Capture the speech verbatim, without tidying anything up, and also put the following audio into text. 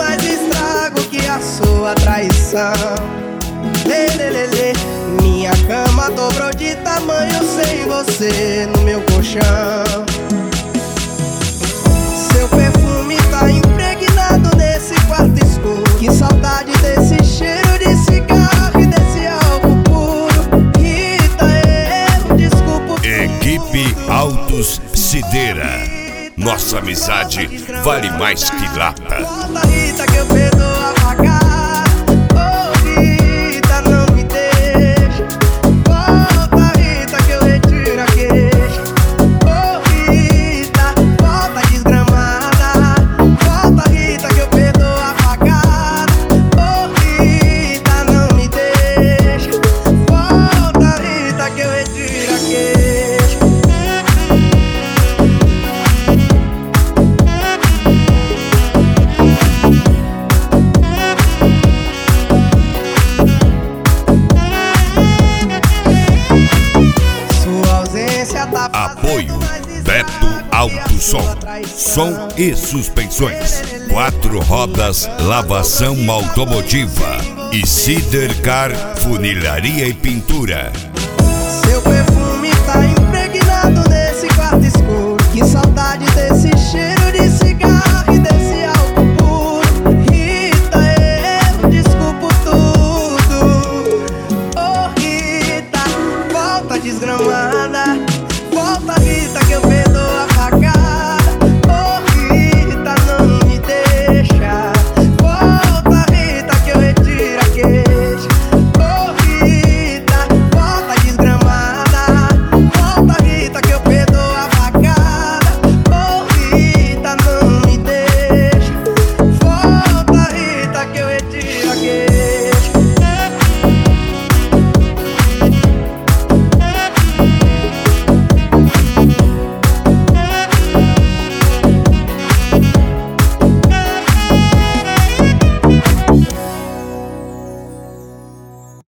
mais estrago que a sua traição. Lê, lê, lê, lê. Minha cama dobrou de tamanho sem você no meu colchão. Seu perfume tá impregnado nesse quarto escuro. Que saudade desse cheiro de cigarro e desse álcool puro. Rita, eu desculpo. Equipe Autos Cideira. Nossa amizade vale mais que lata. Volta, Rita, que eu perdoo a pagar. Oh, Rita, não me deixa. Volta, Rita, que eu retiro a queixa. Oh, Rita, volta desgramada. Volta, Rita, que eu perdoo a pagar. Oh, Rita, não me deixa. Volta, Rita, que eu retiro a queixa. Apoio Beto Alto Som, som e suspensões, quatro rodas, lavação automotiva e Sidercar Funilaria e Pintura. Seu perfume tá impregnado nesse quarto escuro. Que saudade desse cheiro de cigarro e desse álcool puro. Rita, eu desculpo tudo. Oh, Rita, volta desgramada. Volta, Rita, que eu perdoo a facada. Oh, Rita, não me deixa. Volta, Rita, que eu retiro a queixa. Oh, Rita, volta desgramada. Volta, Rita, que eu perdoo a facada. Oh, Rita, não me deixa. Volta, Rita, que eu retiro a queixa.